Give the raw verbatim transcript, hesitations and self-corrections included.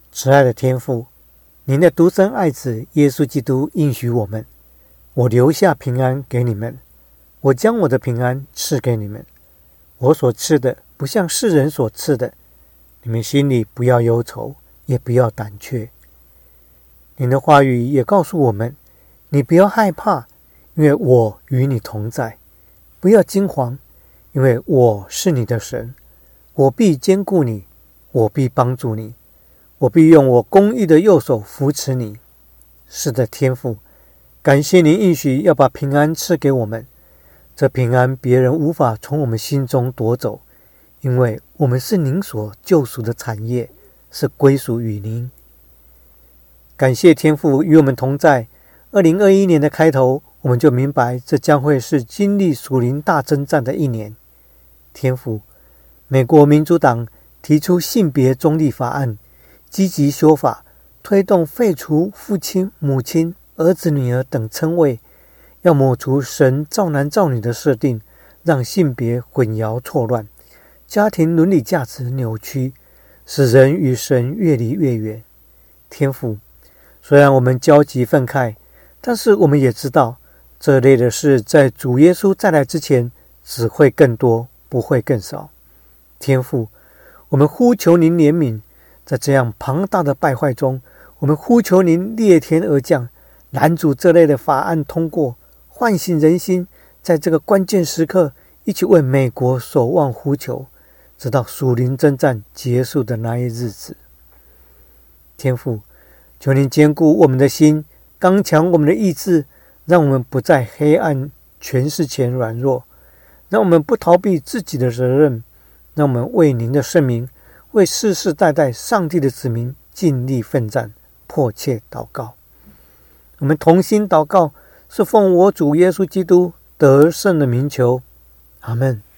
慈爱的天父，您的独生爱子耶稣基督应许我们，我留下平安给你们，我将我的平安赐给你们，我所赐的不像世人所赐的，你们心里不要忧愁，也不要胆怯。您的话语也告诉我们，你不要害怕，因为我与你同在，不要惊惶，因为我是你的神，我必坚固你，我必帮助你，我必用我公义的右手扶持你。是的，天父，感谢您应许要把平安赐给我们，这平安别人无法从我们心中夺走，因为我们是您所救赎的产业，是归属于您。感谢天父与我们同在。二零二一年的开头，我们就明白这将会是经历属灵大征战的一年。天父，美国民主党提出性别中立法案，积极修法，推动废除父亲、母亲、儿子、女儿等称谓，要抹除神造男造女的设定，让性别混淆错乱，家庭伦理价值扭曲，使人与神越离越远。天父，虽然我们焦急愤慨，但是我们也知道，这类的事在主耶稣再来之前只会更多，不会更少。天父，我们呼求您怜悯，在这样庞大的败坏中，我们呼求您裂天而降，拦阻这类的法案通过，唤醒人心，在这个关键时刻一起为美国守望呼求，直到属灵征战结束的那一日子。天父，求您坚固我们的心，刚强我们的意志，让我们不在黑暗权势前软弱，让我们不逃避自己的责任，让我们为您的圣名，为世世代代上帝的子民尽力奋战，迫切祷告。我们同心祷告，是奉我主耶稣基督得胜的名求，阿们。